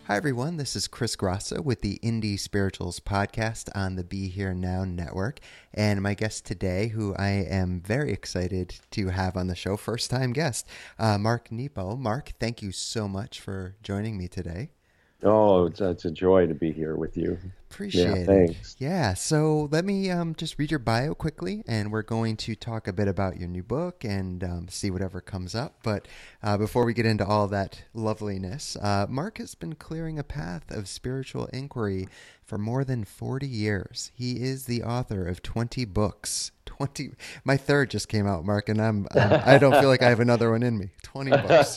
Hi, everyone. This is Chris Grosso with the Indie Spirituals podcast on the Be Here Now network. And my guest today, who I am very excited to have on the show, first-time guest, Mark Nepo. Mark, thank you so much for joining me today. Oh, it's a joy to be here with you. Yeah, Appreciate it. thanks. Yeah, so let me just read your bio quickly, and we're going to talk a bit about your new book and see whatever comes up. But before we get into all that loveliness, Mark has been clearing a path of spiritual inquiry for more than 40 years. He is the author of 20 books. 20, my third just came out, Mark, and I don't feel like I have another one in me. 20 books,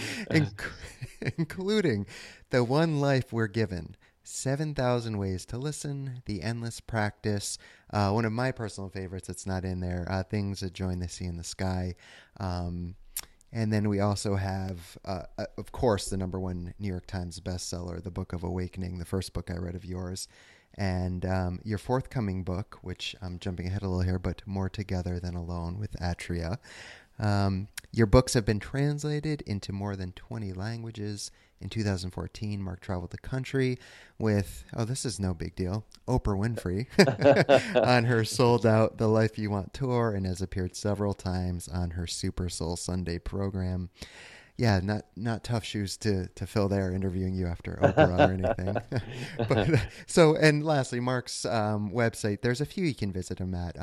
including The One Life We're Given, 7,000 Ways to Listen, The Endless Practice, one of my personal favorites that's not in there, Things That Join the Sea and the Sky. And then we also have, of course, the number one New York Times bestseller, The Book of Awakening, the first book I read of yours. And your forthcoming book, which I'm jumping ahead a little here, but More Together Than Alone with Atria. Your books have been translated into more than 20 languages. In 2014, Mark traveled the country with, this is no big deal, Oprah Winfrey on her Sold Out The Life You Want tour, and has appeared several times on her Super Soul Sunday program. Yeah, not tough shoes to fill there interviewing you after Oprah or anything. And lastly, Mark's website, there's a few you can visit him at.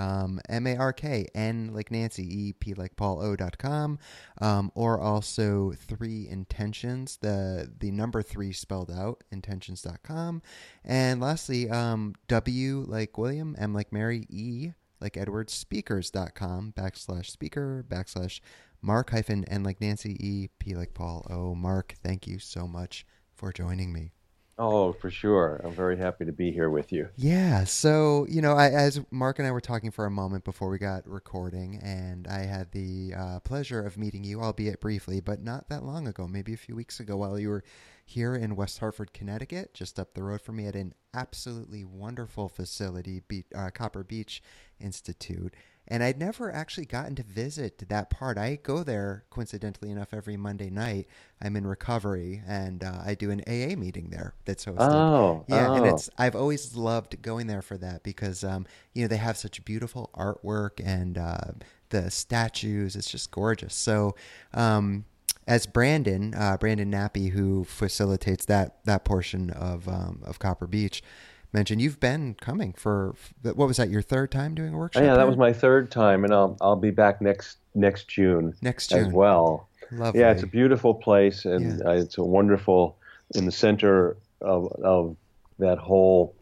MARKN like Nancy, EP like Paul O.com, or also 3 Intentions, the number 3 spelled out, intentions.com. And lastly, W like William, M like Mary, E like Edward, speakers.com /speaker /Mark N like Nancy, E, P like Paul, O. Mark, thank you so much for joining me. Oh, for sure. I'm very happy to be here with you. Yeah, so, as Mark and I were talking for a moment before we got recording, and I had the pleasure of meeting you, albeit briefly, but not that long ago, maybe a few weeks ago, while you were here in West Hartford, Connecticut, just up the road from me at an absolutely wonderful facility, Copper Beech Institute. And I'd never actually gotten to visit that part. I go there, coincidentally enough, every Monday night. I'm in recovery, and I do an AA meeting there that's hosted. Oh, Yeah, and oh, I've always loved going there for that because they have such beautiful artwork and the statues. It's just gorgeous. So as Brandon Nappy, who facilitates that portion of Copper Beech, mentioned, you've been coming for what was that, your third time doing a workshop yeah, that was here? my third time, and I'll be back next June Next as June. well. Yeah, it's a Lovely. beautiful place, Yeah. and it's a wonderful in the center of that whole.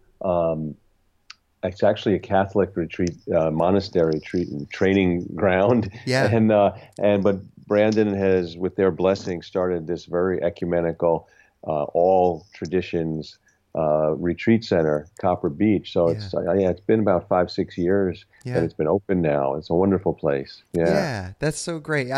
It's actually a Catholic retreat, monastery retreat and training ground, Yeah. but Brandon has, with their blessing, started this very ecumenical, all traditions retreat center, Copper Beech. So Yeah. it's been about 5-6 years that Yeah. it's been open now. It's a wonderful place. Yeah. Yeah, that's so great.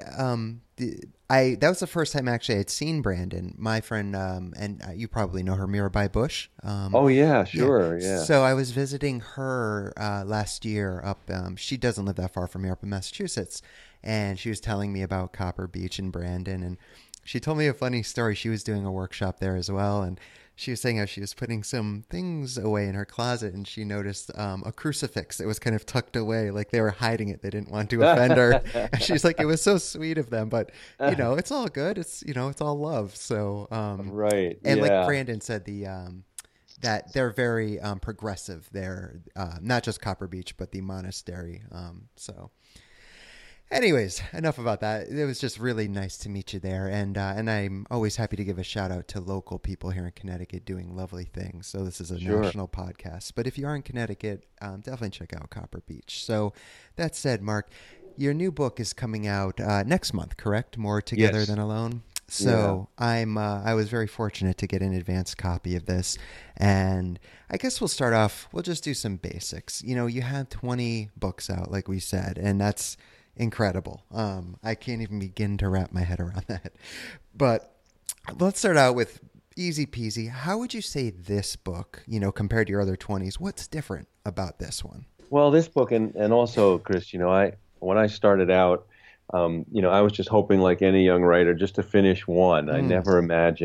That was the first time actually I'd seen Brandon, my friend, and you probably know her, Mirabai Bush. Oh yeah, Yeah. sure. Yeah. So I was visiting her last year up. She doesn't live that far from here, up in Massachusetts, and she was telling me about Copper Beech and Brandon, and she told me a funny story. She was doing a workshop there as well, and she was saying how she was putting some things away in her closet, and she noticed a crucifix that was kind of tucked away, like they were hiding it. They didn't want to offend her. And she's like, it was so sweet of them, but it's all good. It's all love. So, Right. and like Yeah. Brandon said, that they're very progressive. They're not just Copper Beech, but the monastery. So. Anyways, enough about that. It was just really nice to meet you there, and I'm always happy to give a shout out to local people here in Connecticut doing lovely things. So this is a Sure. national podcast, but if you are in Connecticut, definitely check out Copper Beech. So that said, Mark, your new book is coming out next month, correct? More Together Yes. Than Alone. Yeah. So I was very fortunate to get an advance copy of this, and I guess we'll start off. We'll just do some basics. You have 20 books out, like we said, and that's incredible. I can't even begin to wrap my head around that. But let's start out with easy peasy. How would you say this book, compared to your other 20s, what's different about this one? Well, this book and also, Chris, when I started out, I was just hoping, like any young writer, just to finish one. I Mm, never imagined,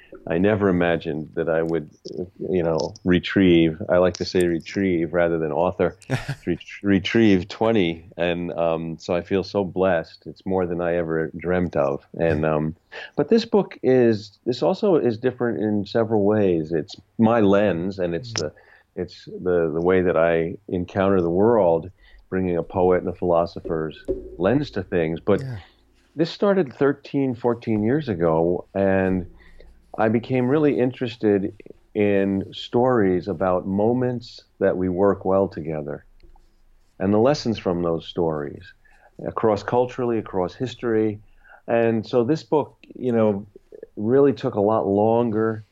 I never imagined that I would, retrieve. I like to say retrieve rather than author. Retrieve 20, and so I feel so blessed. It's more than I ever dreamt of. Yeah. But this also is different in several ways. It's my lens, and it's the way that I encounter the world, bringing a poet and a philosopher's lens to things. But Yeah. this started 13, 14 years ago, and I became really interested in stories about moments that we work well together and the lessons from those stories across culturally, across history. And so this book, really took a lot longer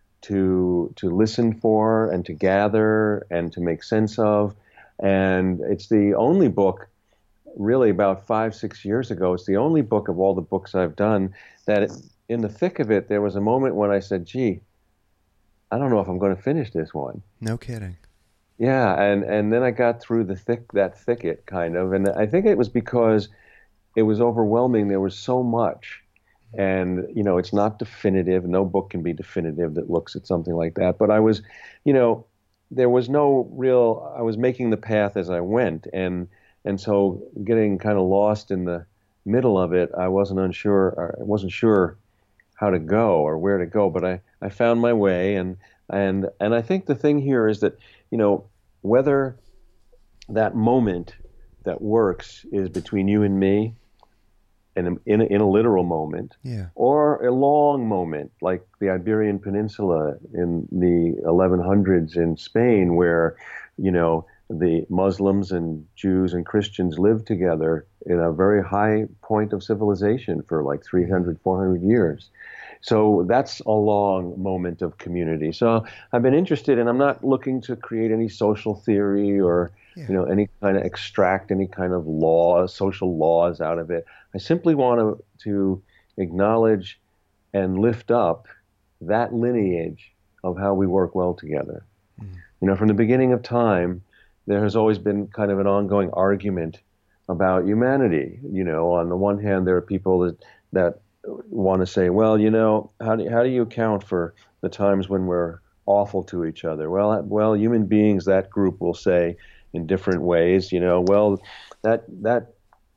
to listen for and to gather and to make sense of. And it's the only book, really about 5, 6 years ago, it's the only book of all the books I've done that in the thick of it, there was a moment when I said, gee, I don't know if I'm going to finish this one. No kidding. Yeah, and then I got through that thicket kind of, and I think it was because it was overwhelming. There was so much, and it's not definitive. No book can be definitive that looks at something like that. But I was, there was no real. I was making the path as I went, and so getting kind of lost in the middle of it, I wasn't sure how to go or where to go, but I found my way, and I think the thing here is that whether that moment that works is between you and me, and in a literal moment, Yeah. or a long moment like the Iberian Peninsula in the 1100s in Spain, where the Muslims and Jews and Christians lived together in a very high point of civilization for like 300, 400 years. So that's a long moment of community. So I've been interested, and I'm not looking to create any social theory or Yeah. any kind of extract any kind of social laws out of it. I simply want to acknowledge and lift up that lineage of how we work well together. Mm. From the beginning of time, there has always been kind of an ongoing argument about humanity. On the one hand, there are people that want to say, well, how do you account for the times when we're awful to each other? Well, human beings, that group will say in different ways, well, that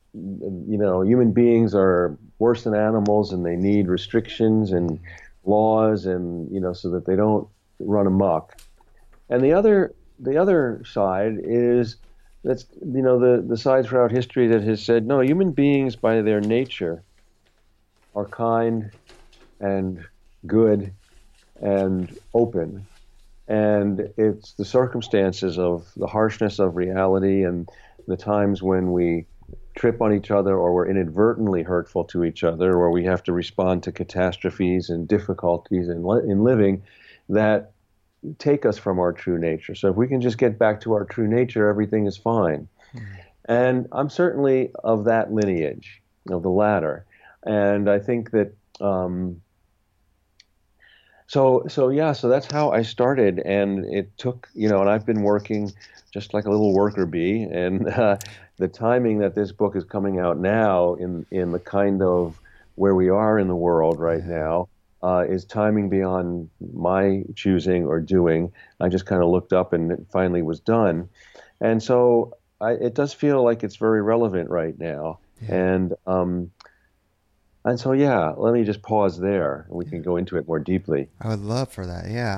human beings are worse than animals, and they need restrictions and laws, and so that they don't run amok. And the other side is that's the side throughout history that has said, no, human beings by their nature are kind and good and open. And it's the circumstances of the harshness of reality and the times when we trip on each other or we're inadvertently hurtful to each other, or we have to respond to catastrophes and difficulties in living that take us from our true nature. So if we can just get back to our true nature, everything is fine. Mm. And I'm certainly of that lineage, of the latter. And I think that so that's how I started, and it took and I've been working just like a little worker bee, and the timing that this book is coming out now in the kind of where we are in the world right now is timing beyond my choosing or doing. I just kind of looked up and it finally was done, and so it does feel like it's very relevant right now, Yeah. and so, yeah, let me just pause there, and we can go into it more deeply. I would love for that. Yeah.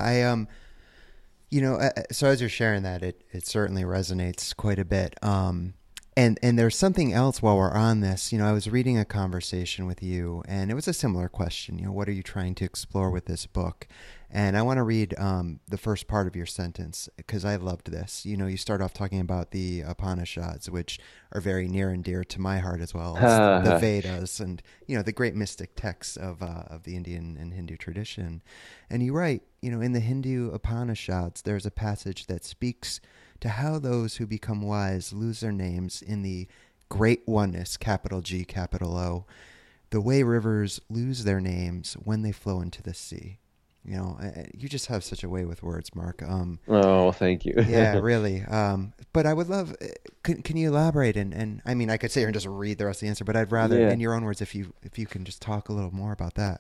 So as you're sharing that, it certainly resonates quite a bit. And there's something else while we're on this. I was reading a conversation with you, and it was a similar question. What are you trying to explore with this book? And I want to read the first part of your sentence because I loved this. You start off talking about the Upanishads, which are very near and dear to my heart as well as the Vedas and the great mystic texts of the Indian and Hindu tradition. And you write, in the Hindu Upanishads, there's a passage that speaks to how those who become wise lose their names in the great oneness, capital G, capital O, the way rivers lose their names when they flow into the sea. You just have such a way with words, Mark. Oh, thank you. Yeah, really. But I would love, can you elaborate? And I mean, I could sit here and just read the rest of the answer, but I'd rather, Yeah. in your own words, if you can just talk a little more about that.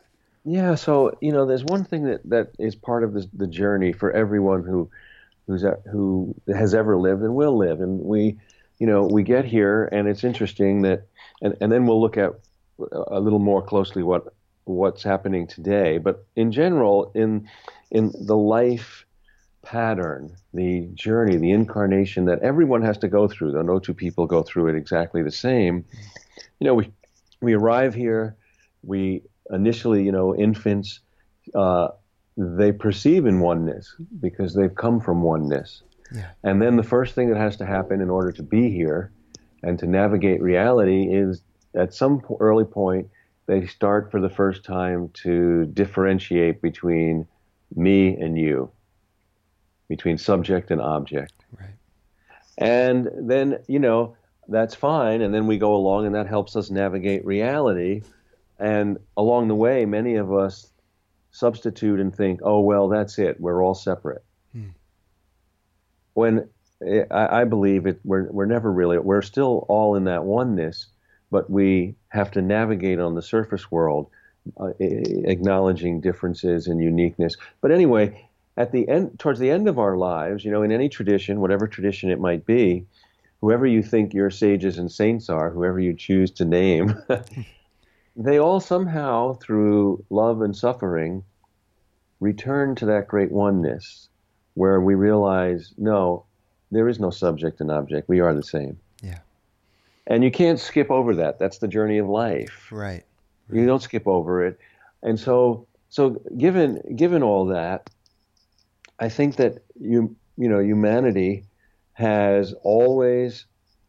Yeah, so there's one thing that is part of the journey for everyone who has ever lived and will live, and we get here, and it's interesting that, and then we'll look at a little more closely what's happening today, but in general, in the life pattern, the journey, the incarnation that everyone has to go through, though no two people go through it exactly the same. We arrive here, we initially, infants, uh, they perceive in oneness because they've come from oneness. Yeah. And then the first thing that has to happen in order to be here and to navigate reality is at some early point, they start for the first time to differentiate between me and you, between subject and object. Right. And then, that's fine. And then we go along and that helps us navigate reality. And along the way, many of us substitute and think, oh, well, that's it. We're all separate. Hmm. When I believe we're never really, we're still all in that oneness, but we have to navigate on the surface world, acknowledging differences and uniqueness. But anyway, towards the end of our lives, in any tradition, whatever tradition it might be, whoever you think your sages and saints are, whoever you choose to name, they all somehow, through love and suffering, return to that great oneness where we realize, no, there is no subject and object. We are the same. Yeah. And you can't skip over that. That's the journey of life. Right. You don't skip over it. And so given all that, I think that humanity has always,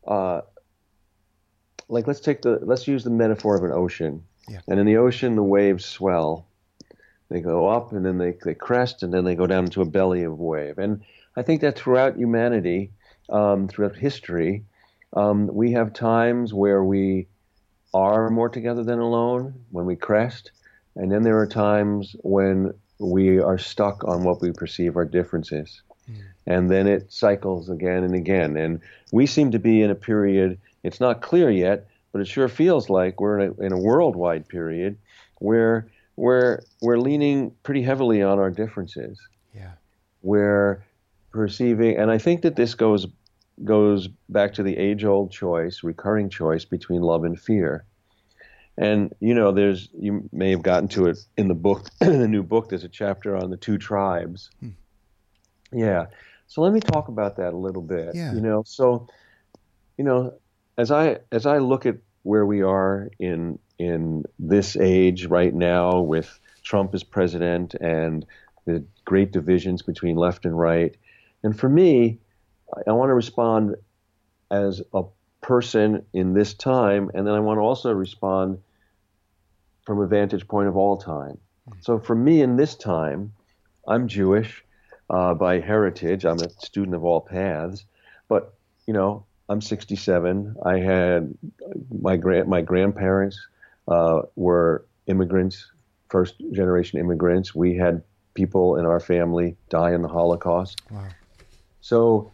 like let's use the metaphor of an ocean. Yeah. And in the ocean, the waves swell. They go up and then they crest and then they go down into a belly of wave. And I think that throughout humanity, throughout history, we have times where we are more together than alone, when we crest. And then there are times when we are stuck on what we perceive are differences. Mm. And then it cycles again and again. And we seem to be in a period, it's not clear yet, but it sure feels like we're in a worldwide period where we're leaning pretty heavily on our differences. Yeah. We're perceiving, and I think that this goes back to the age-old choice, recurring choice between love and fear. And you may have gotten to it in the book, in the new book. There's a chapter on the two tribes. Yeah. So let me talk about that a little bit. Yeah. So as I look at where we are in this age right now with Trump as president and the great divisions between left and right, and for me, I want to respond as a person in this time, and then I want to also respond from a vantage point of all time. So for me in this time, I'm Jewish by heritage. I'm a student of all paths, but I'm 67. I had my grandparents were immigrants, first generation immigrants. We had people in our family die in the Holocaust. Wow. So,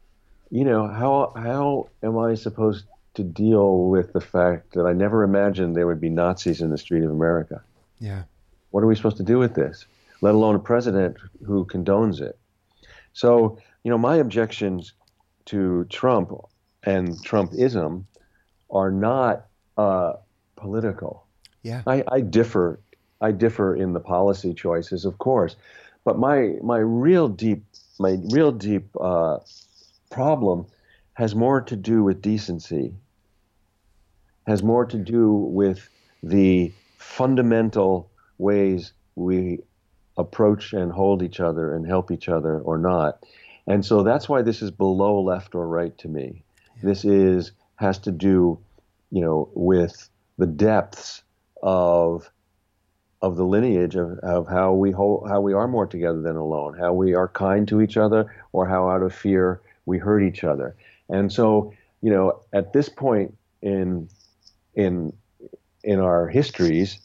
how am I supposed to deal with the fact that I never imagined there would be Nazis in the street of America? Yeah. What are we supposed to do with this? Let alone a president who condones it. So, my objections to Trump and Trumpism are not political. Yeah. I differ in the policy choices, of course, but my real deep problem has more to do with decency, has more to do with the fundamental ways we approach and hold each other and help each other or not. And so that's why this is below left or right to me. Yeah. This has to do, with the depths of the lineage of how we are more together than alone, how we are kind to each other, or how out of fear we hurt each other. And so, at this point in our histories,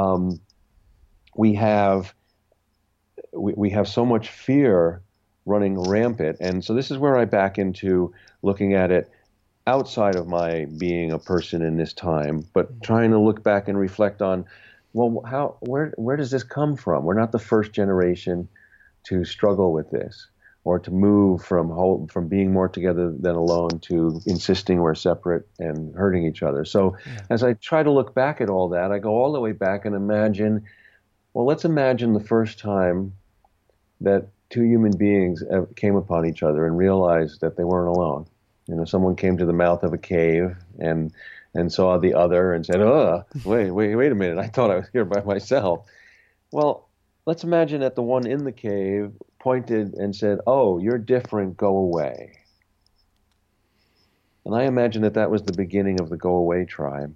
we have so much fear running rampant. And so this is where I back into looking at it outside of my being a person in this time, but trying to look back and reflect on, well, where does this come from? We're not the first generation to struggle with this, or to move from being more together than alone to insisting we're separate and hurting each other. So Yeah. as I try to look back at all that, I go all the way back and imagine, well, let's imagine the first time that two human beings came upon each other and realized that they weren't alone. Someone came to the mouth of a cave and saw the other and said, "Oh, wait a minute! I thought I was here by myself." Well, let's imagine that the one in the cave pointed and said, "Oh, you're different. Go away." And I imagine that that was the beginning of the go away tribe,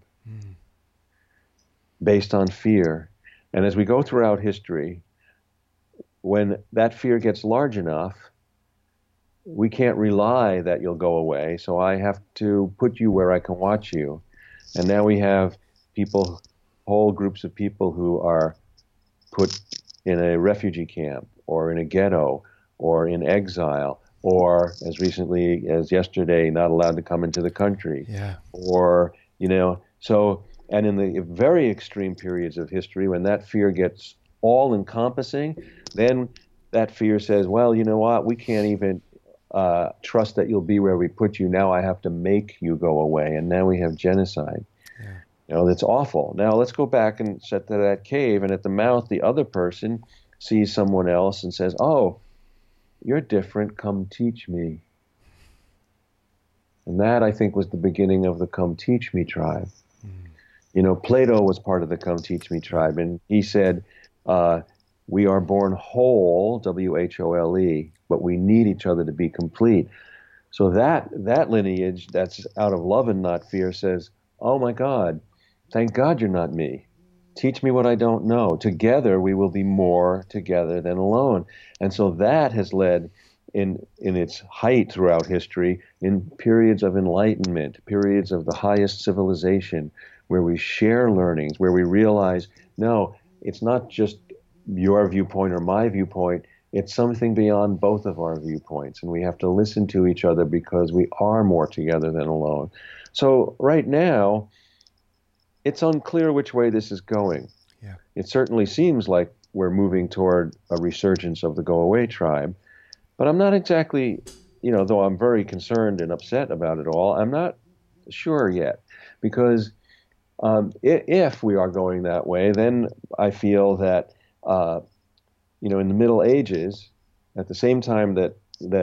based on fear. And as we go throughout history, when that fear gets large enough, we can't rely that you'll go away. So I have to put you where I can watch you. And now we have people, whole groups of people who are put in a refugee camp or in a ghetto or in exile, or as recently as yesterday, not allowed to come into the country. Yeah. Or, and in the very extreme periods of history, when that fear gets all encompassing, then that fear says, well, you know what, we can't even trust that you'll be where we put you. Now I have to make you go away. And now we have genocide. Yeah. That's awful. Now let's go back and set to that cave. And at the mouth, the other person sees someone else and says, "Oh, you're different. Come teach me." And that, I think, was the beginning of the Come Teach Me tribe. Plato was part of the Come Teach Me tribe. And he said, we are born whole, W-H-O-L-E, but we need each other to be complete. So that lineage that's out of love and not fear says, oh my God, thank God you're not me. Teach me what I don't know. Together we will be more together than alone. And so that has led in its height throughout history, in periods of enlightenment, periods of the highest civilization, where we share learnings, where we realize, no, it's not just your viewpoint or my viewpoint, it's something beyond both of our viewpoints. And we have to listen to each other because we are more together than alone. So right now, it's unclear which way this is going. Yeah. It certainly seems like we're moving toward a resurgence of the go-away tribe. But I'm not exactly, though I'm very concerned and upset about it all, I'm not sure yet. Because if we are going that way, then I feel that, in the Middle Ages, at the same time that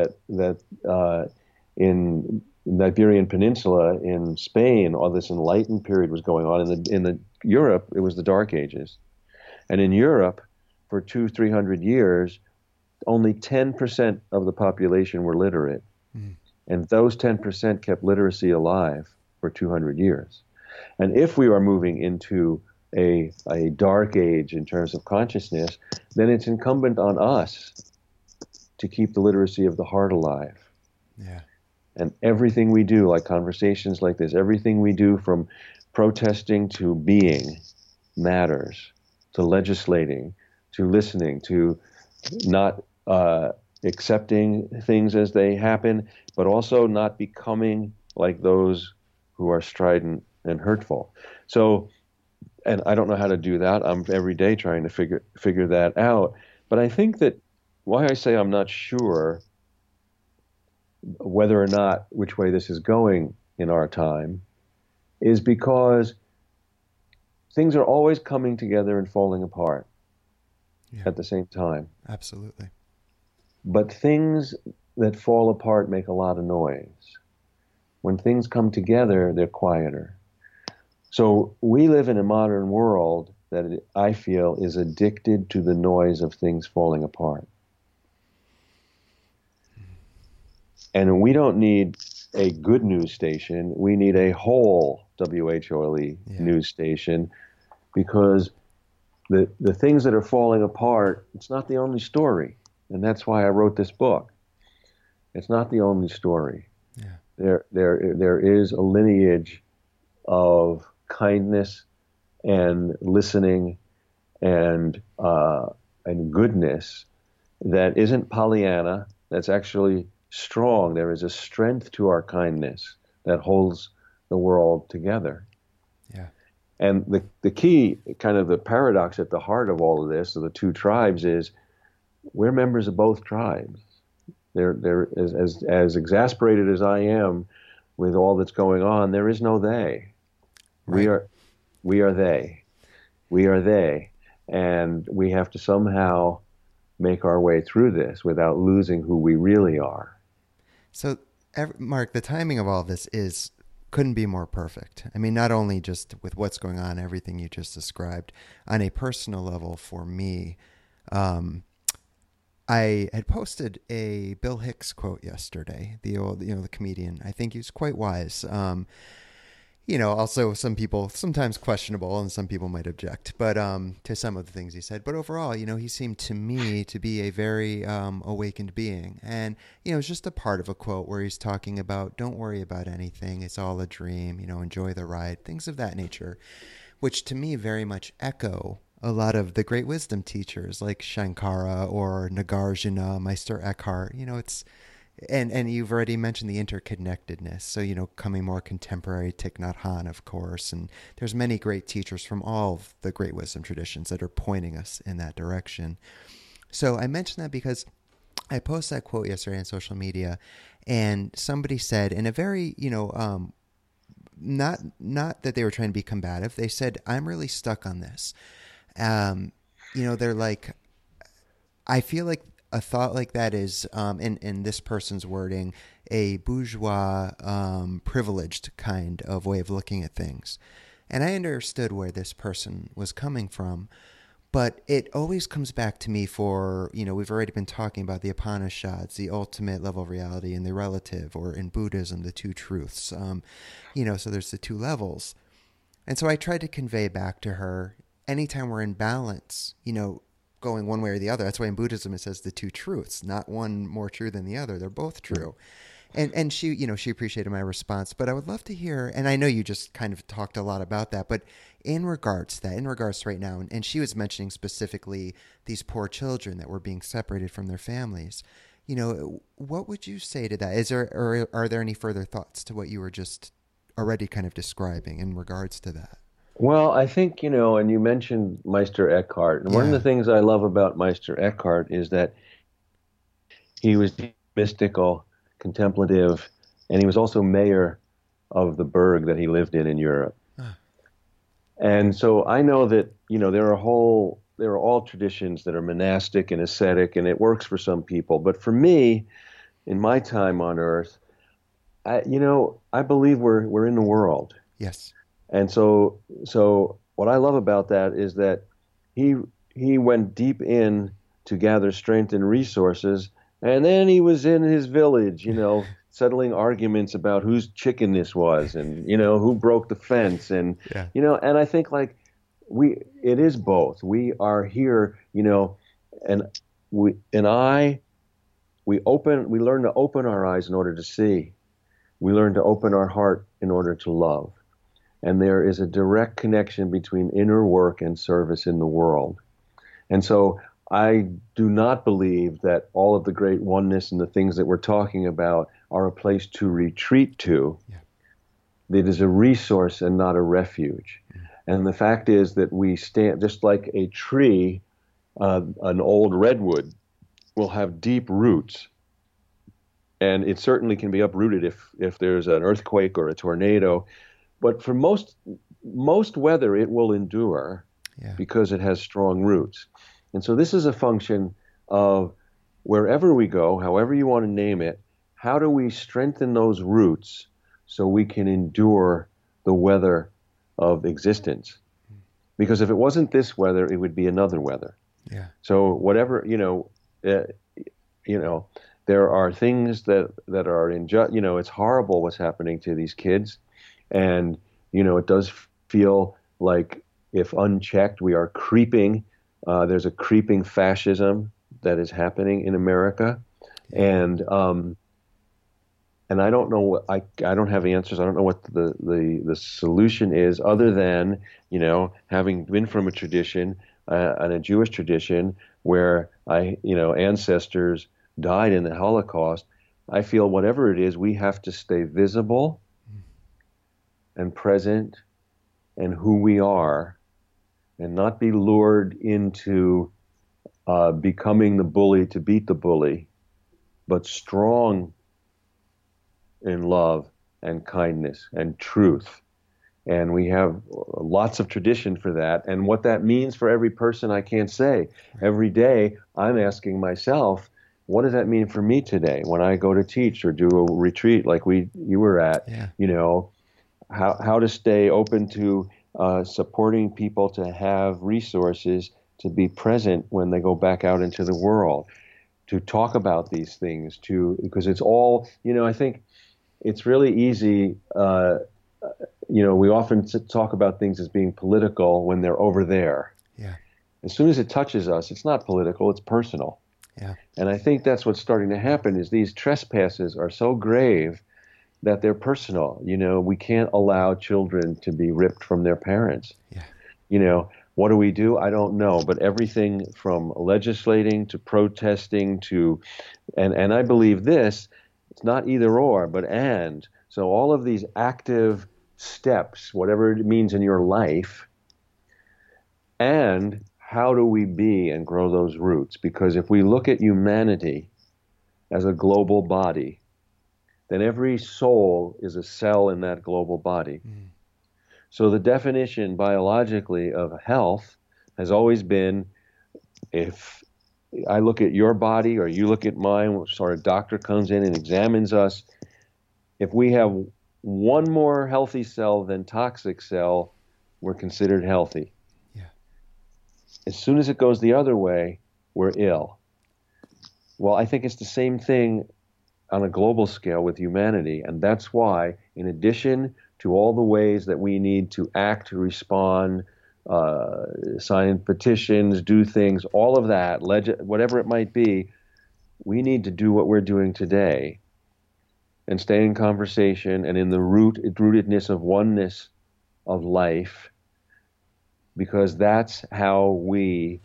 in the Iberian Peninsula, in Spain, all this enlightened period was going on. In the Europe, it was the Dark Ages. And in Europe, for 200-300 years, only 10% of the population were literate. And those 10% kept literacy alive for 200 years. And if we are moving into a dark age in terms of consciousness, then it's incumbent on us to keep the literacy of the heart alive. Yeah. And everything we do, like conversations like this, everything we do from protesting to being matters, to legislating, to listening, to not accepting things as they happen, but also not becoming like those who are strident and hurtful. So, and I don't know how to do that. I'm every day trying to figure that out. But I think that why I say I'm not sure whether or not which way this is going in our time is because things are always coming together and falling apart at the same time. Absolutely. But things that fall apart make a lot of noise. When things come together, they're quieter. So we live in a modern world that I feel is addicted to the noise of things falling apart. And we don't need a good news station. We need a whole, WHOLE, news station, because the things that are falling apart, it's not the only story. And that's why I wrote this book. It's not the only story. Yeah. There is a lineage of kindness and listening and goodness that isn't Pollyanna, that's actually strong. There is a strength to our kindness that holds the world together. Yeah. And the key, kind of the paradox at the heart of all of this, of the two tribes, is we're members of both tribes. They're as exasperated as I am with all that's going on. There is no they. We Right. are we are they. We are they, and we have to somehow make our way through this without losing who we really are. So, Mark, the timing of all this is couldn't be more perfect. I mean, not only just with what's going on, everything you just described, on a personal level for me, um, I had posted a Bill Hicks quote yesterday, the old, the comedian. I think he's quite wise. Also some people sometimes questionable, and some people might object, but to some of the things he said. But overall, he seemed to me to be a very awakened being, and it's just a part of a quote where he's talking about don't worry about anything, it's all a dream. Enjoy the ride, things of that nature, which to me very much echo a lot of the great wisdom teachers like Shankara or Nagarjuna, Meister Eckhart. It's and you've already mentioned the interconnectedness. So, coming more contemporary, Thich Nhat Hanh, of course. And there's many great teachers from all of the great wisdom traditions that are pointing us in that direction. So I mentioned that because I posted that quote yesterday on social media, and somebody said in a very, not that they were trying to be combative. They said, I'm really stuck on this. Um, they're like, I feel like a thought like that is, in this person's wording, a bourgeois, privileged kind of way of looking at things. And I understood where this person was coming from, but it always comes back to me for, we've already been talking about the Upanishads, the ultimate level of reality, and the relative, or in Buddhism, the two truths. So there's the two levels. And so I tried to convey back to her, anytime we're in balance, going one way or the other. That's why in Buddhism it says the two truths, not one more true than the other. They're both true. And she, she appreciated my response, but I would love to hear, and I know you just kind of talked a lot about that, but in regards to that, in regards to right now, and she was mentioning specifically these poor children that were being separated from their families. What would you say to that? Is there, or are there any further thoughts to what you were just already kind of describing in regards to that? Well, I think, and you mentioned Meister Eckhart, and one of the Yeah. things I love about Meister Eckhart is that he was mystical, contemplative, and he was also mayor of the burg that he lived in Europe. Ah, And so I know that, there are all traditions that are monastic and ascetic, and it works for some people. But for me, in my time on earth, I believe we're in the world. yes. And so what I love about that is that he he went deep in to gather strength and resources, and then he was in his village, settling arguments about whose chicken this was, and who broke the fence, and Yeah. and I think like it is both. We are here, and we and I we learn to open our eyes in order to see. We learn to open our heart in order to love. And there is a direct connection between inner work and service in the world. And so I do not believe that all of the great oneness and the things that we're talking about are a place to retreat to. Yeah. It is a resource and not a refuge. And the fact is that we stand just like a tree, an old redwood will have deep roots. And it certainly can be uprooted if there's an earthquake or a tornado. But for most weather, it will endure Yeah. because it has strong roots. And so this is a function of wherever we go, however you want to name it, how do we strengthen those roots so we can endure the weather of existence? Because if it wasn't this weather, it would be another weather. Yeah. So whatever, there are things that are unjust. It's horrible what's happening to these kids. And, it does feel like if unchecked, we are creeping. There's a creeping fascism that is happening in America. And I don't know, I don't have answers. I don't know what the solution is other than, having been from a tradition, and a Jewish tradition where ancestors died in the Holocaust. I feel whatever it is, we have to stay visible and present and who we are, and not be lured into becoming the bully to beat the bully, but strong in love and kindness and truth. And we have lots of tradition for that. And what that means for every person, I can't say. Every day, I'm asking myself, what does that mean for me today when I go to teach or do a retreat like you were at? Yeah. You know, how to stay open to supporting people to have resources to be present when they go back out into the world, to talk about these things, because it's all, I think it's really easy. We often talk about things as being political when they're over there. Yeah. As soon as it touches us, it's not political, it's personal. Yeah. And I think that's what's starting to happen is these trespasses are so grave that they're personal. We can't allow children to be ripped from their parents. Yeah. What do we do? I don't know. But everything from legislating to protesting to, and I believe this, it's not either or, but and. So all of these active steps, whatever it means in your life, and how do we be and grow those roots? Because if we look at humanity as a global body, then every soul is a cell in that global body. Mm. So the definition biologically of health has always been, if I look at your body or you look at mine, so a doctor comes in and examines us, if we have one more healthy cell than toxic cell, we're considered healthy. Yeah. As soon as it goes the other way, we're ill. Well, I think it's the same thing on a global scale with humanity, and that's why, in addition to all the ways that we need to act, respond, sign petitions, do things, all of that, whatever it might be, we need to do what we're doing today and stay in conversation and in the rootedness of oneness of life, because that's how we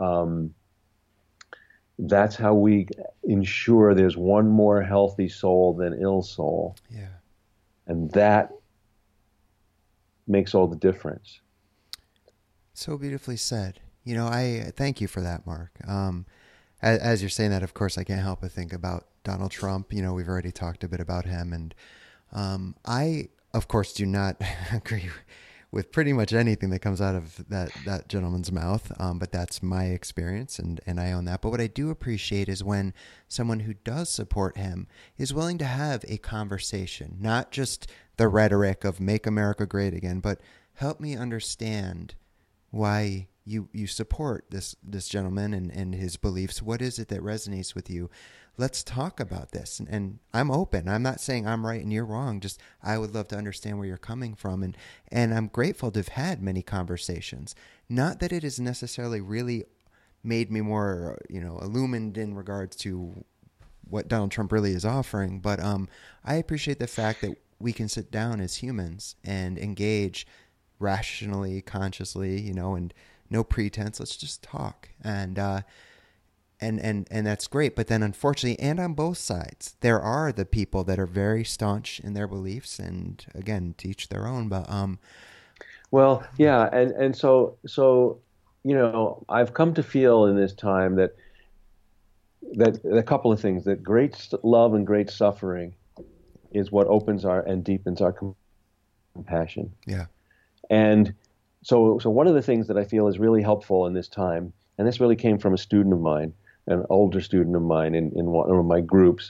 ensure there's one more healthy soul than ill soul. Yeah. And that makes all the difference. So beautifully said. I thank you for that, Mark. As you're saying that, of course, I can't help but think about Donald Trump. We've already talked a bit about him. And I, of course, do not agree with pretty much anything that comes out of that gentleman's mouth. But that's my experience, and I own that. But what I do appreciate is when someone who does support him is willing to have a conversation, not just the rhetoric of make America great again, but help me understand why you support this gentleman and his beliefs. What is it that resonates with you? Let's talk about this. And I'm open. I'm not saying I'm right and you're wrong. Just I would love to understand where you're coming from. And I'm grateful to have had many conversations. Not that it has necessarily really made me more, illumined in regards to what Donald Trump really is offering. But I appreciate the fact that we can sit down as humans and engage rationally, consciously, and no pretense. Let's just talk. And that's great. But then unfortunately, and on both sides, there are the people that are very staunch in their beliefs and again, to each their own. But, well, yeah. And so, I've come to feel in this time that a couple of things, that great love and great suffering is what opens and deepens our compassion. Yeah. And so one of the things that I feel is really helpful in this time, and this really came from a student of mine, an older student of mine in one of my groups,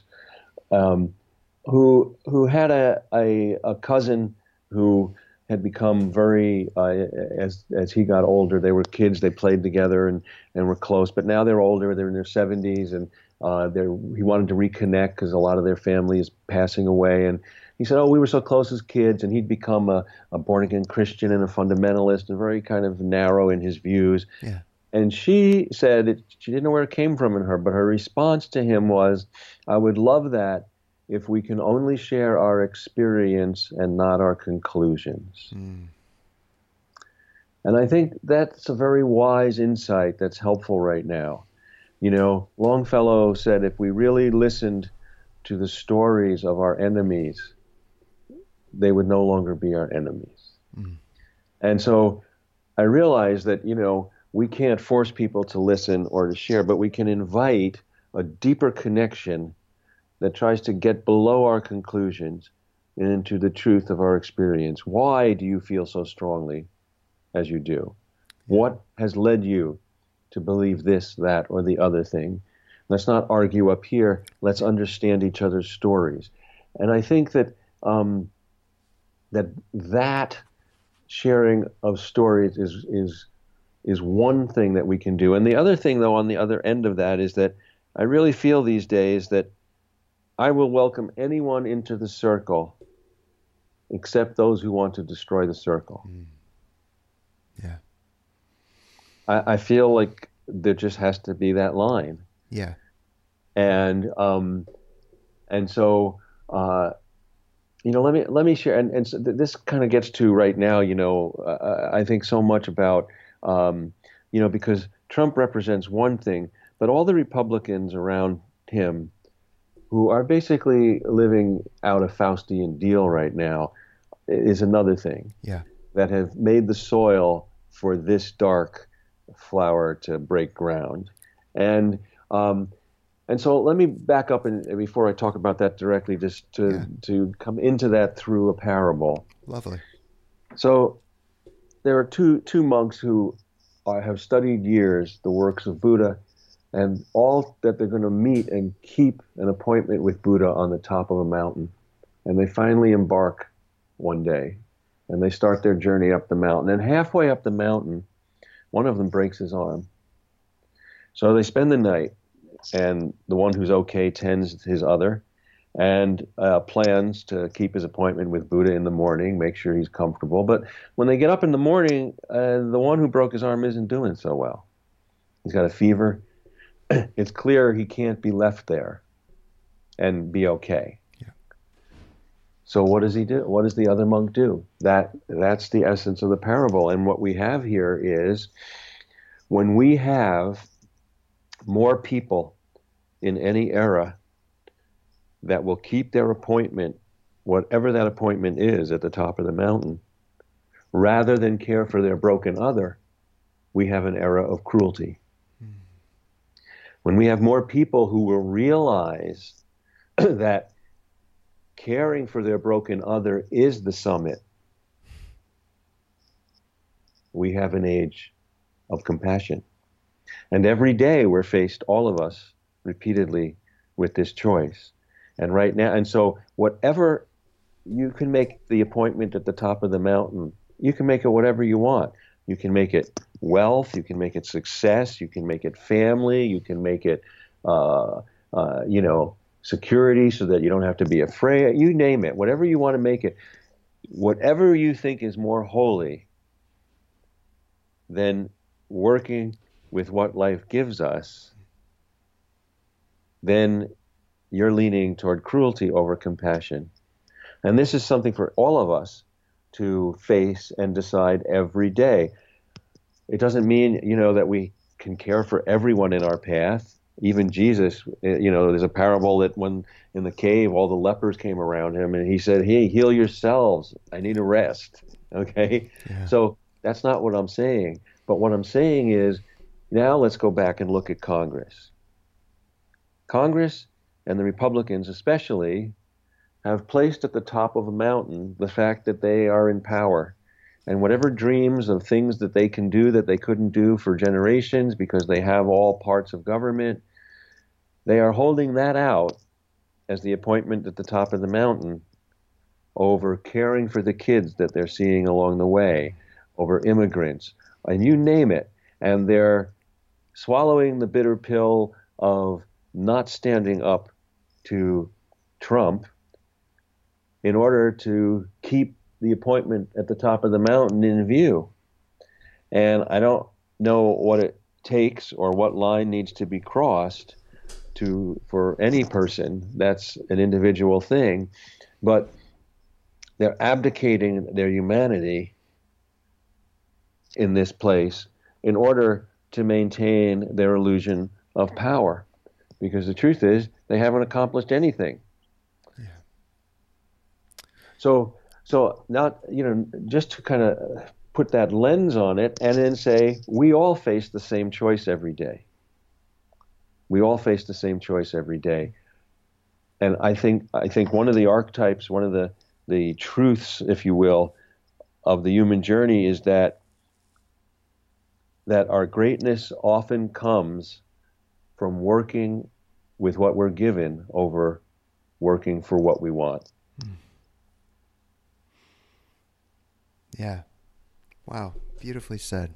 who had a cousin who had become very, as he got older, they were kids, they played together and were close, but now they're older, they're in their 70s, and he wanted to reconnect because a lot of their family is passing away, and he said, we were so close as kids, and he'd become a born-again Christian and a fundamentalist and very kind of narrow in his views. Yeah. And she said she didn't know where it came from in her, but her response to him was, I would love that if we can only share our experience and not our conclusions. Mm. And I think that's a very wise insight that's helpful right now. Longfellow said if we really listened to the stories of our enemies, they would no longer be our enemies. Mm. And so I realized that, we can't force people to listen or to share, but we can invite a deeper connection that tries to get below our conclusions and into the truth of our experience. Why do you feel so strongly as you do? Yeah. What has led you to believe this, that, or the other thing? Let's not argue up here. Let's understand each other's stories. And I think that that sharing of stories is one thing that we can do. And the other thing, though, on the other end of that is that I really feel these days that I will welcome anyone into the circle except those who want to destroy the circle. Yeah. I feel like there just has to be that line. Yeah. And so let me share, and so this kind of gets to right now. I think so much about because Trump represents one thing, but all the Republicans around him who are basically living out a Faustian deal right now is another thing. Yeah. That have made the soil for this dark flower to break ground. And so let me back up and before I talk about that directly, just to come into that through a parable. Lovely. So there are two monks who have studied years the works of Buddha, and all that they're going to meet and keep an appointment with Buddha on the top of a mountain. And they finally embark one day, and they start their journey up the mountain. And halfway up the mountain, one of them breaks his arm. So they spend the night, and the one who's okay tends his other, and plans to keep his appointment with Buddha in the morning, make sure he's comfortable. But when they get up in the morning, the one who broke his arm isn't doing so well. He's got a fever. It's clear he can't be left there and be okay. Yeah. So what does he do? What does the other monk do? That's the essence of the parable. And what we have here is when we have more people in any era that will keep their appointment, whatever that appointment is, at the top of the mountain, rather than care for their broken other, we have an era of cruelty. When we have more people who will realize that caring for their broken other is the summit, we have an age of compassion. And every day we're faced, all of us, repeatedly with this choice. And right now, and so whatever you can make the appointment at the top of the mountain, you can make it whatever you want. You can make it wealth, you can make it success, you can make it family, you can make it, security so that you don't have to be afraid. You name it, whatever you want to make it. Whatever you think is more holy than working with what life gives us, then you're leaning toward cruelty over compassion. And this is something for all of us to face and decide every day. It doesn't mean, that we can care for everyone in our path. Even Jesus, there's a parable that when in the cave, all the lepers came around him and he said, hey, heal yourselves. I need a rest. Okay. Yeah. So that's not what I'm saying. But what I'm saying is, now let's go back and look at Congress. Congress and the Republicans especially have placed at the top of a mountain the fact that they are in power. And whatever dreams of things that they can do that they couldn't do for generations because they have all parts of government, they are holding that out as the appointment at the top of the mountain over caring for the kids that they're seeing along the way, over immigrants, and you name it. And they're swallowing the bitter pill of not standing up to Trump in order to keep the appointment at the top of the mountain in view. And I don't know what it takes or what line needs to be crossed for any person. That's an individual thing. But they're abdicating their humanity in this place in order to maintain their illusion of power. Because the truth is, they haven't accomplished anything. Yeah. So now, just to kind of put that lens on it and then say, we all face the same choice every day. We all face the same choice every day. And I think one of the archetypes, one of the truths, if you will, of the human journey is that our greatness often comes from working with what we're given over working for what we want. Yeah. Wow. Beautifully said.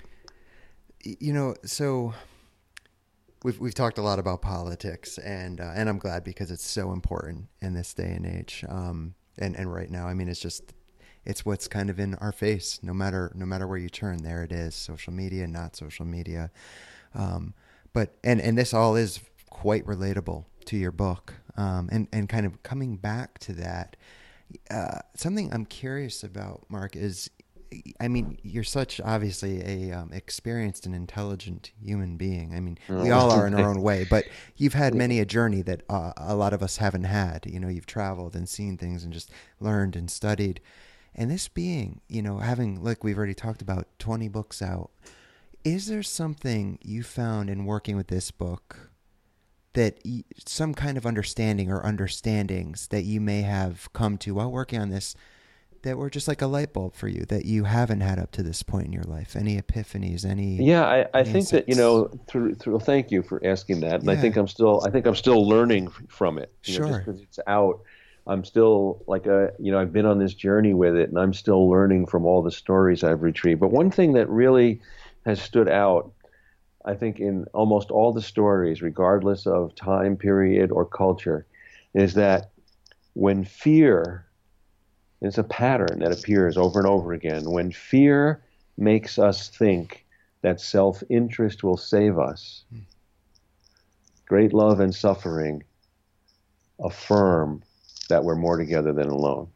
So we've talked a lot about politics, and I'm glad, because it's so important in this day and age. And right now, I mean, it's what's kind of in our face, no matter where you turn. There it is, social media, not social media. But this all is quite relatable to your book. And kind of coming back to that, something I'm curious about, Mark, is, I mean, you're such obviously a experienced and intelligent human being. I mean, we all are in our own way, but you've had many a journey that a lot of us haven't had. You've traveled and seen things and just learned and studied. And this being, having, like we've already talked about, 20 books out, is there something you found in working with this book that some kind of understanding or understandings that you may have come to while working on this that were just like a light bulb for you that you haven't had up to this point in your life? Any epiphanies? I think that, through thank you for asking that. And Yeah. I think I'm still learning from it. Sure. Just because it's out, I'm still I've been on this journey with it, and I'm still learning from all the stories I've retrieved. But one thing that really has stood out, I think, in almost all the stories, regardless of time period or culture, is that when fear, it's a pattern that appears over and over again, when fear makes us think that self-interest will save us, great love and suffering affirm that we're more together than alone.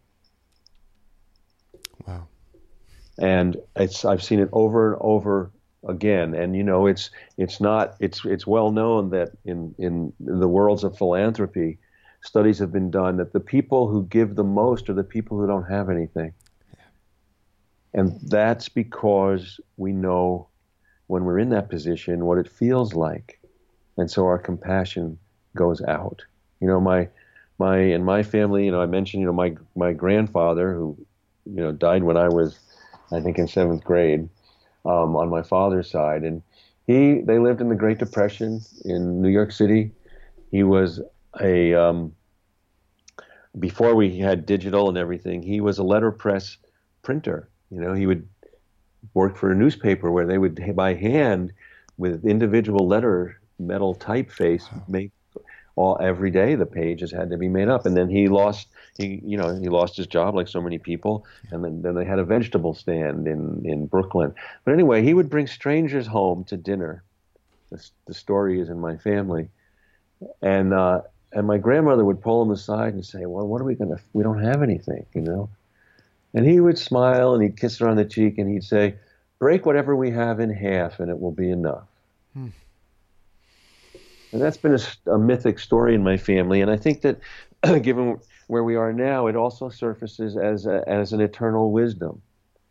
Wow. And I've seen it over and over again, and it's well known that in the worlds of philanthropy, studies have been done that the people who give the most are the people who don't have anything. Yeah. And that's because we know when we're in that position what it feels like, and so our compassion goes out. In my family, I mentioned, my grandfather, who died when I was, I think, in 7th grade. On my father's side, and they lived in the Great Depression in New York City. He was before we had digital and everything, he was a letterpress printer. He would work for a newspaper where they would, by hand, with individual metal typeface, make every day the pages had to be made up. And then he lost his job, like so many people. And then they had a vegetable stand in Brooklyn. But anyway, he would bring strangers home to dinner. The story is in my family. And my grandmother would pull him aside and say, well, we don't have anything, And he would smile, and he'd kiss her on the cheek, and he'd say, break whatever we have in half and it will be enough. And that's been a mythic story in my family. And I think that given where we are now, it also surfaces as an eternal wisdom.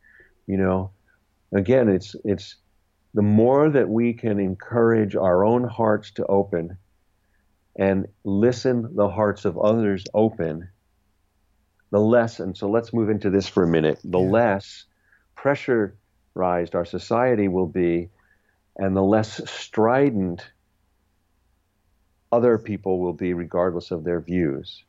Again, it's the more that we can encourage our own hearts to open and listen the hearts of others open, the less, and so let's move into this for a minute, the less pressurized our society will be, and the less strident other people will be, regardless of their views.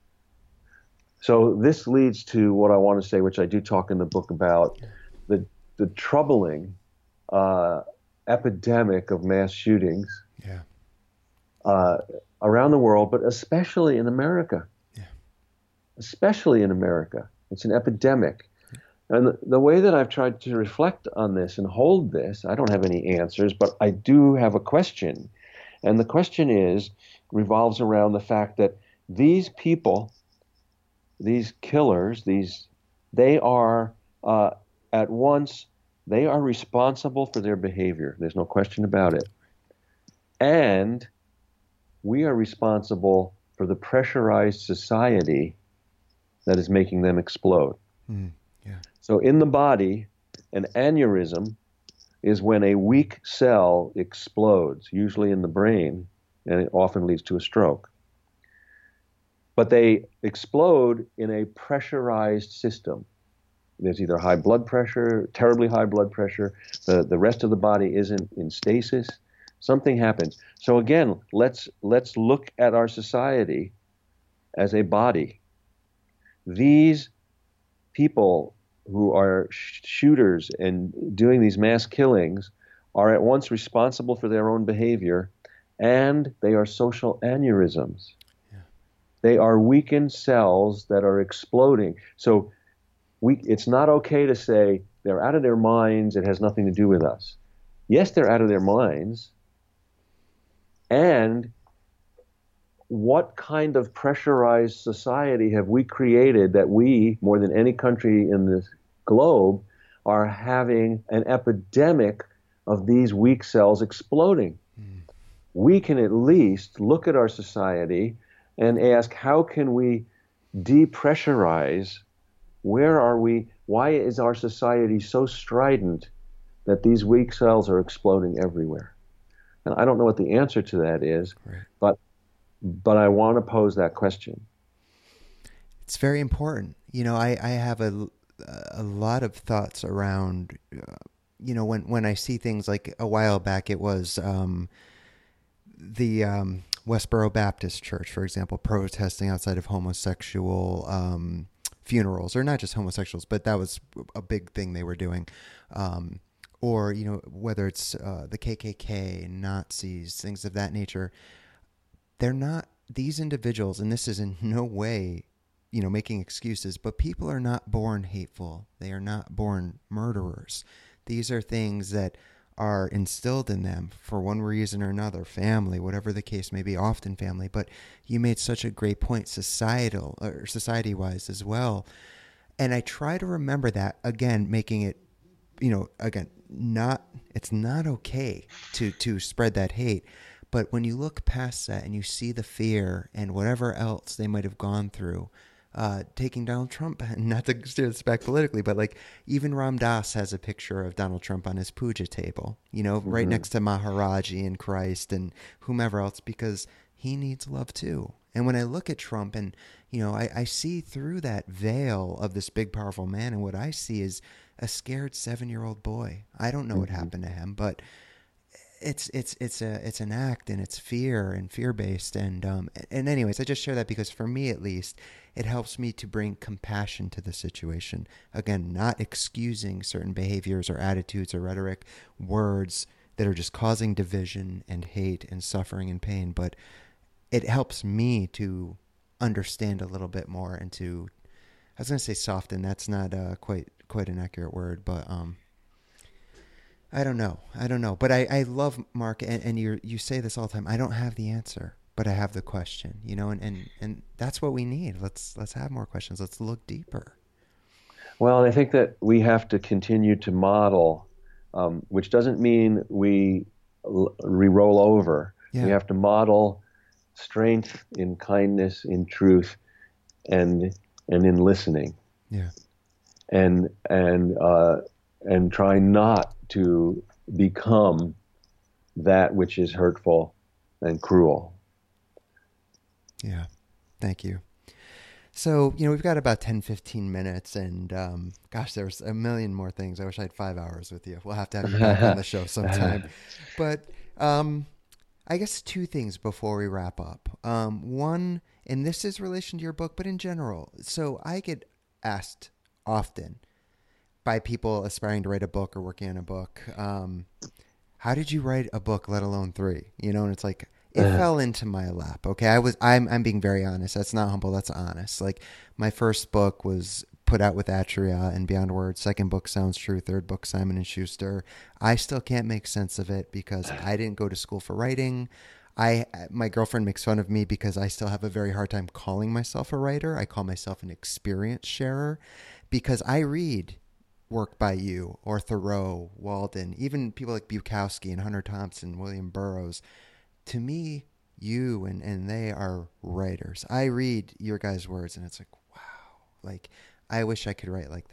So this leads to what I want to say, which I do talk in the book about, the troubling epidemic of mass shootings around the world, but especially in America. Yeah. Especially in America. It's an epidemic. And the way that I've tried to reflect on this and hold this, I don't have any answers, but I do have a question. And the question revolves around the fact that these people, these killers, they are at once, they are responsible for their behavior. There's no question about it. And we are responsible for the pressurized society that is making them explode. Yeah. So in the body, An aneurysm is when a weak cell explodes, usually in the brain, and it often leads to a stroke. But they explode in a pressurized system. There's either high blood pressure, terribly high blood pressure, the rest of the body isn't in stasis. Something happens. So again, let's look at our society as a body. These people who are shooters and doing these mass killings are at once responsible for their own behavior, and they are social aneurysms. Yeah. They are weakened cells that are exploding. So it's not okay to say they're out of their minds, it has nothing to do with us. Yes, they're out of their minds. And what kind of pressurized society have we created that we, more than any country in this globe, are having an epidemic of these weak cells exploding? We can at least look at our society and ask, how can we depressurize? Where are we? Why is our society so strident that these weak cells are exploding everywhere? And I don't know what the answer to that is, Right. but I want to pose that question. It's very important. I have a lot of thoughts around, when I see things like a while back, it was the Westboro Baptist Church, for example, protesting outside of homosexual funerals, or not just homosexuals, but that was a big thing they were doing. Or, whether it's the KKK, Nazis, things of that nature. They're not these individuals, and this is in no way, making excuses, but people are not born hateful. They are not born murderers. These are things that are instilled in them for one reason or another, family, whatever the case may be, often family. But you made such a great point, society-wise as well. And I try to remember that, again, making it, again, it's not okay to spread that hate. But when you look past that and you see the fear and whatever else they might have gone through, taking Donald Trump, not to steer this back politically, but like even Ram Dass has a picture of Donald Trump on his puja table, right next to Maharaji and Christ and whomever else, because he needs love too. And when I look at Trump and, I see through that veil of this big, powerful man, and what I see is a scared 7-year-old boy. I don't know what happened to him, but it's an act, and it's fear and fear based. And anyways, I just share that because for me, at least, it helps me to bring compassion to the situation. Again, not excusing certain behaviors or attitudes or rhetoric, words that are just causing division and hate and suffering and pain. But it helps me to understand a little bit more and to, I was going to say soften. That's not quite an accurate word, but I don't know. But I love Mark, and you say this all the time. I don't have the answer, but I have the question, and that's what we need. Let's have more questions. Let's look deeper. Well, I think that we have to continue to model, which doesn't mean we roll over. Yeah. We have to model strength in kindness, in truth, and in listening. Yeah. And try not to become that which is hurtful and cruel. Yeah. Thank you. So, we've got about 10, 15 minutes, and gosh, there's a million more things. I wish I had 5 hours with you. We'll have to have you back on the show sometime. But I guess two things before we wrap up. One, and this is relation to your book, but in general. So I get asked often by people aspiring to write a book or working on a book, how did you write a book, let alone 3? And it's like, it fell into my lap. Okay. I'm being very honest. That's not humble. That's honest. Like, my first book was put out with Atria and Beyond Words. Second book, Sounds True. Third book, Simon and Schuster. I still can't make sense of it because I didn't go to school for writing. My girlfriend makes fun of me because I still have a very hard time calling myself a writer. I call myself an experience sharer because I read work by you or Thoreau, Walden, even people like Bukowski and Hunter Thompson, William Burroughs. To me, you and they are writers. I read your guys' words and it's like, wow, like I wish I could write like that.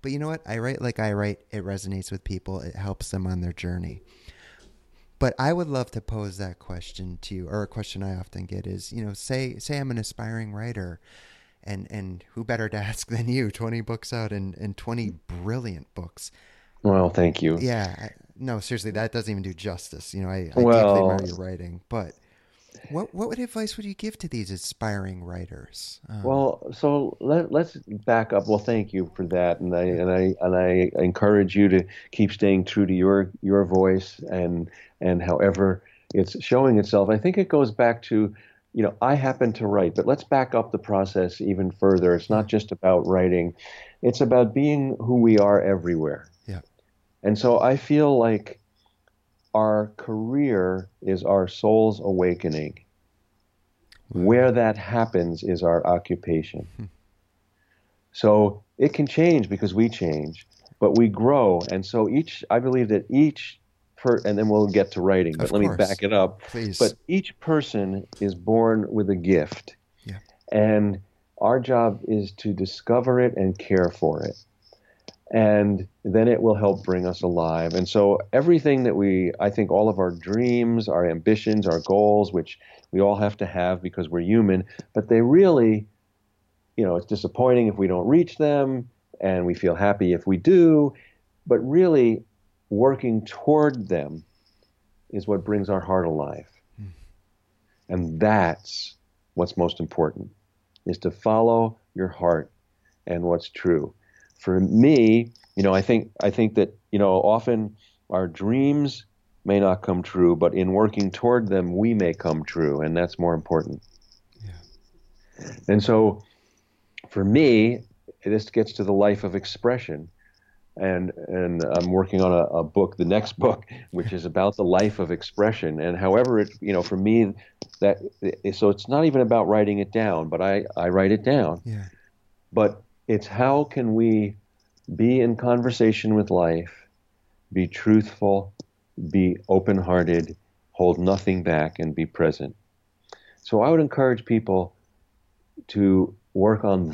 But you know what? I write like I write. It resonates with people. It helps them on their journey. But I would love to pose that question to you, or a question I often get is, say I'm an aspiring writer, and who better to ask than you? 20 books out, and 20 brilliant books. Well, thank you. Yeah, no, seriously, that doesn't even do justice. I deeply admire Well, your writing, but what advice would you give to these aspiring writers? so let's back up. Well, thank you for that, and I Yeah, and I and I encourage you to keep staying true to your voice and however it's showing itself. I think it goes back to, I happen to write, but let's back up the process even further. It's yeah, not just about writing; it's about being who we are everywhere. yeah. And so I feel like our career is our soul's awakening. Wow. Where that happens is our occupation. Hmm. So it can change because we change, but we grow. And so I believe that and then we'll get to writing, but Of let me course, back it up. But please. each person is born with a gift, Yeah, and our job is to discover it and care for it. And then it will help bring us alive. And so everything I think all of our dreams, our ambitions, our goals, which we all have to have because we're human, but they really, it's disappointing if we don't reach them, and we feel happy if we do, but really working toward them is what brings our heart alive. hmm, And that's what's most important, is to follow your heart and what's true. For me, I think that, often our dreams may not come true, but in working toward them, we may come true, and that's more important. yeah, And so for me, this gets to the life of expression. And I'm working on a book, the next book, which is about the life of expression. And however for me, that so it's not even about writing it down, but I write it down. yeah. But it's how can we be in conversation with life, be truthful, be open-hearted, hold nothing back, and be present. So I would encourage people to work on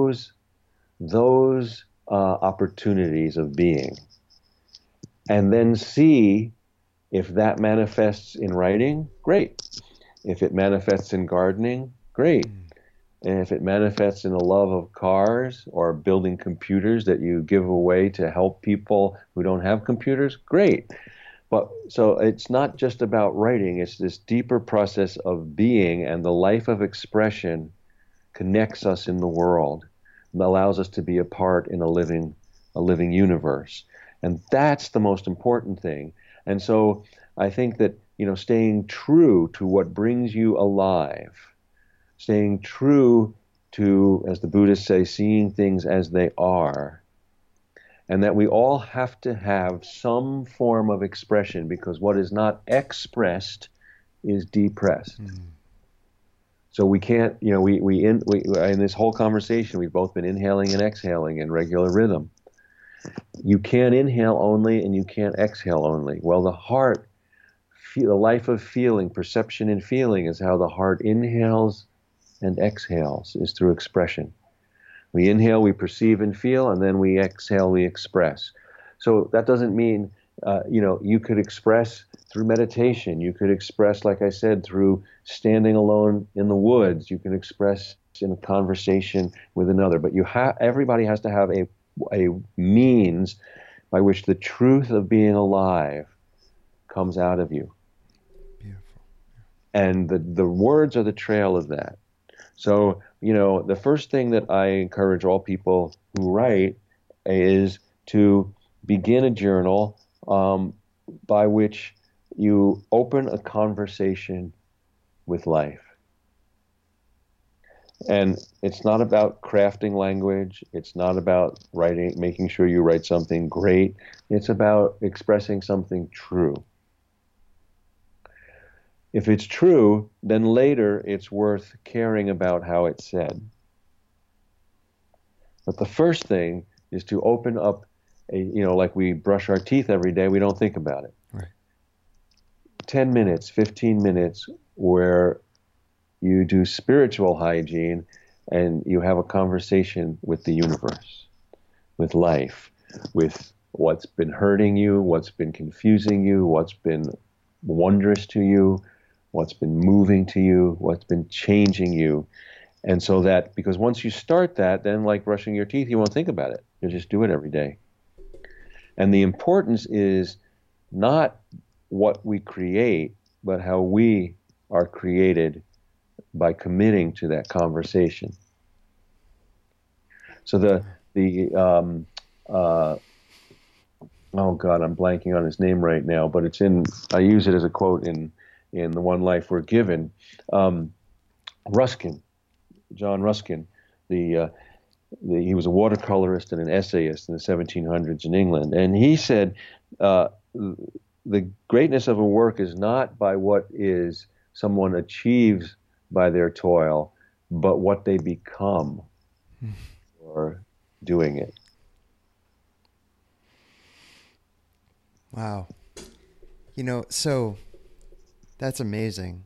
those opportunities of being, and then see if that manifests in writing. Great. If it manifests in gardening, great. Hmm. And if it manifests in a love of cars or building computers that you give away to help people who don't have computers, great. But so it's not just about writing, it's this deeper process of being, and the life of expression connects us in the world and allows us to be a part in a living universe. And that's the most important thing. And so I think that, staying true to what brings you alive, staying true to, as the Buddhists say, seeing things as they are, and that we all have to have some form of expression, because what is not expressed is depressed. Hmm. So we can't, in this whole conversation, we've both been inhaling and exhaling in regular rhythm. You can't inhale only and you can't exhale only. Well, the heart, the life of feeling, perception and feeling is how the heart inhales and exhales, is through expression. We inhale, we perceive and feel, and then we exhale, we express. So that doesn't mean, you could express through meditation. You could express, like I said, through standing alone in the woods. You can express in a conversation with another. But everybody has to have a means by which the truth of being alive comes out of you. Beautiful. And the words are the trail of that. So, the first thing that I encourage all people who write is to begin a journal by which you open a conversation with life. And it's not about crafting language. It's not about writing, making sure you write something great. It's about expressing something true. If it's true, then later it's worth caring about how it's said. But the first thing is to open up like we brush our teeth every day, we don't think about it. Right. 10 minutes, 15 minutes where you do spiritual hygiene and you have a conversation with the universe. with life, with what's been hurting you, what's been confusing you, what's been wondrous to you, what's been moving to you, what's been changing you. And so that, because once you start that, then like brushing your teeth, you won't think about it. You'll just do it every day. And the importance is not what we create, but how we are created by committing to that conversation. So oh God, I'm blanking on his name right now, but I use it as a quote in The One Life We're Given. Ruskin, John Ruskin, he was a watercolorist and an essayist in the 1700s in England, and he said the greatness of a work is not by what is someone achieves by their toil, but what they become for doing it. Wow. So that's amazing.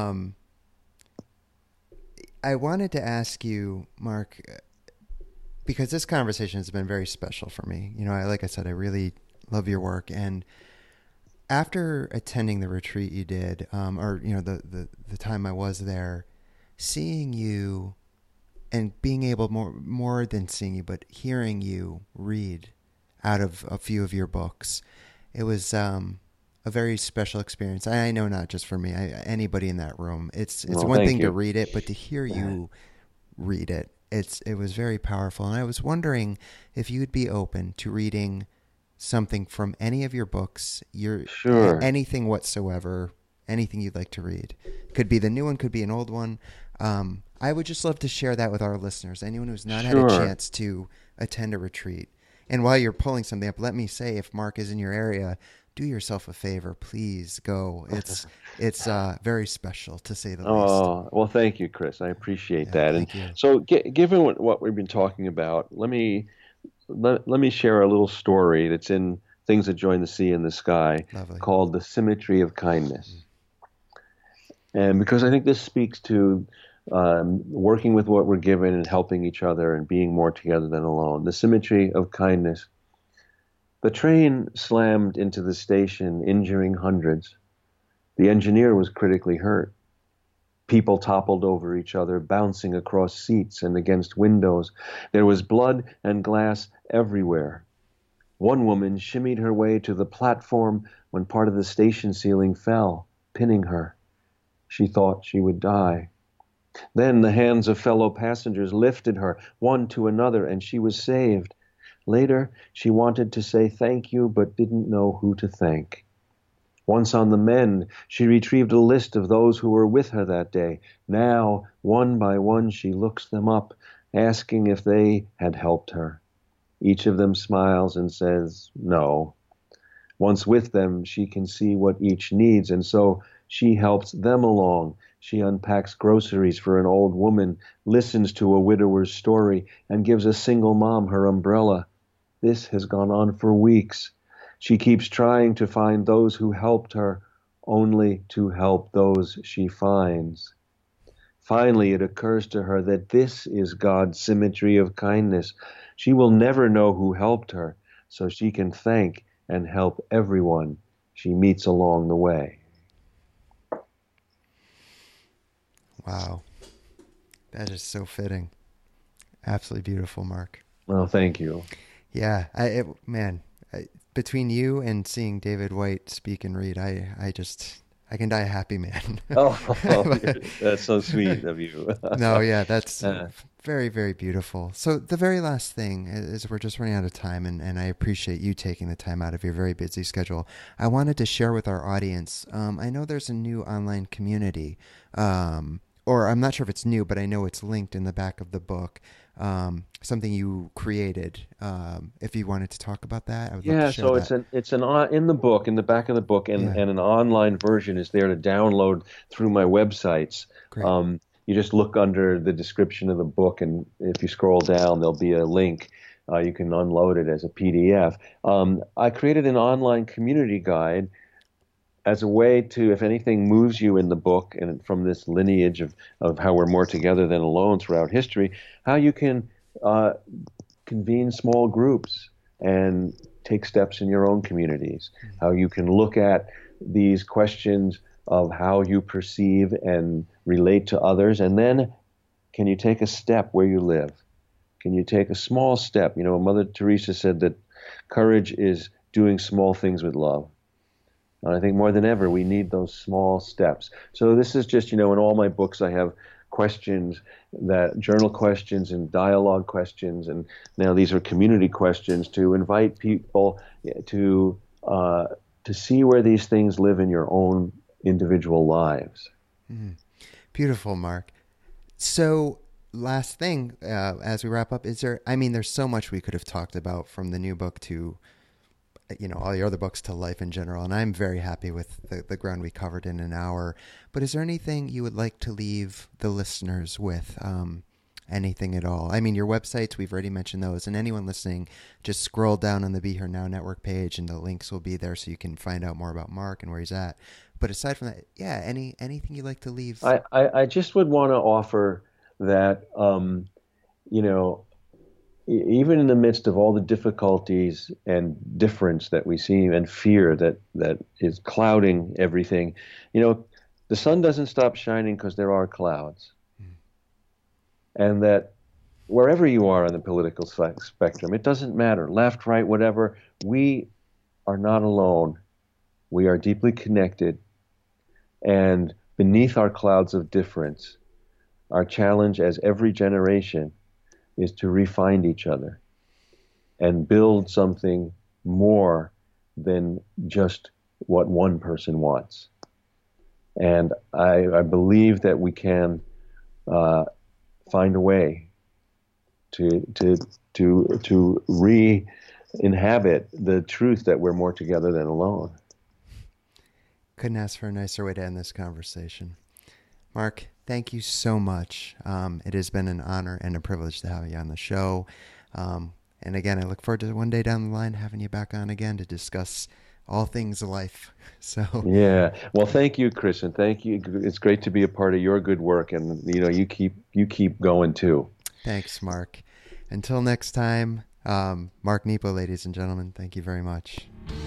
I wanted to ask you, Mark, because this conversation has been very special for me. Like I said, I really love your work. And after attending the retreat you did, or the time I was there, seeing you and being able more than seeing you, but hearing you read out of a few of your books, it was a very special experience. I know not just for me, anybody in that room. It's one thing to read it, but to hear you read it, it was very powerful. And I was wondering if you'd be open to reading something from any of your books, Sure. Anything whatsoever, anything you'd like to read. Could be the new one, could be an old one. I would just love to share that with our listeners, anyone who's not had a chance to attend a retreat. And while you're pulling something up, let me say, if Mark is in your area, do yourself a favor, please go. It's very special, to say the least. Oh, well, thank you, Chris. I appreciate that. Thank you. So, given what we've been talking about, let me share a little story that's in Things That Join the Sea and the Sky. Lovely. Called The Symmetry of Kindness. And because I think this speaks to working with what we're given and helping each other and being more together than alone. The symmetry of kindness. The train slammed into the station, injuring hundreds. The engineer was critically hurt. People toppled over each other, bouncing across seats and against windows. There was blood and glass everywhere. One woman shimmied her way to the platform when part of the station ceiling fell, pinning her. She thought she would die. Then the hands of fellow passengers lifted her, one to another, and she was saved. Later, she wanted to say thank you, but didn't know who to thank. Once on the mend, she retrieved a list of those who were with her that day. Now, one by one, she looks them up, asking if they had helped her. Each of them smiles and says no. Once with them, she can see what each needs, and so she helps them along. She unpacks groceries for an old woman, listens to a widower's story, and gives a single mom her umbrella. This has gone on for weeks. She keeps trying to find those who helped her, only to help those she finds. Finally, it occurs to her that this is God's symmetry of kindness. She will never know who helped her, so she can thank and help everyone she meets along the way. Wow. That is so fitting. Absolutely beautiful, Mark. Well, thank you. Yeah. Between you and seeing David Whyte speak and read, I can die a happy man. That's so sweet of you. No, yeah, that's very, very beautiful. So the very last thing is we're just running out of time, and I appreciate you taking the time out of your very busy schedule. I wanted to share with our audience, I know there's a new online community, or I'm not sure if it's new, but I know it's linked in the back of the book. Something you created. If you wanted to talk about that, I would love to share that. It's in the book, in the back of the book, and an online version is there to download through my websites. Great. You just look under the description of the book, and if you scroll down, there'll be a link. You can unload it as a PDF. I created an online community guide as a way to, if anything moves you in the book and from this lineage of how we're more together than alone throughout history, how you can convene small groups and take steps in your own communities, how you can look at these questions of how you perceive and relate to others, and then can you take a step where you live? Can you take a small step? You know, Mother Teresa said that courage is doing small things with love. And I think more than ever, we need those small steps. So this is just, you know, in all my books, I have questions, that journal questions and dialogue questions, and now these are community questions to invite people to see where these things live in your own individual lives. Mm. Beautiful, Mark. So, last thing, as we wrap up, there's so much we could have talked about, from the new book to, all your other books, to life in general. And I'm very happy with the ground we covered in an hour. But is there anything you would like to leave the listeners with? Anything at all? I mean, your websites, we've already mentioned those. And anyone listening, just scroll down on the Be Here Now Network page and the links will be there so you can find out more about Mark and where he's at. But aside from that, yeah, anything you'd like to leave? I just would want to offer that, even in the midst of all the difficulties and difference that we see and fear that is clouding everything, the sun doesn't stop shining because there are clouds. And that wherever you are on the political spectrum, it doesn't matter, left, right, whatever, we are not alone. We are deeply connected. And beneath our clouds of difference, our challenge as every generation is to re-find each other and build something more than just what one person wants. And I believe that we can find a way to re-inhabit the truth that we're more together than alone. Couldn't ask for a nicer way to end this conversation. Mark, thank you so much. It has been an honor and a privilege to have you on the show. And again, I look forward to one day down the line having you back on again to discuss all things life. So yeah, well, thank you, Chris, and thank you. It's great to be a part of your good work, and you keep going too. Thanks, Mark. Until next time, Mark Nepo, ladies and gentlemen, thank you very much.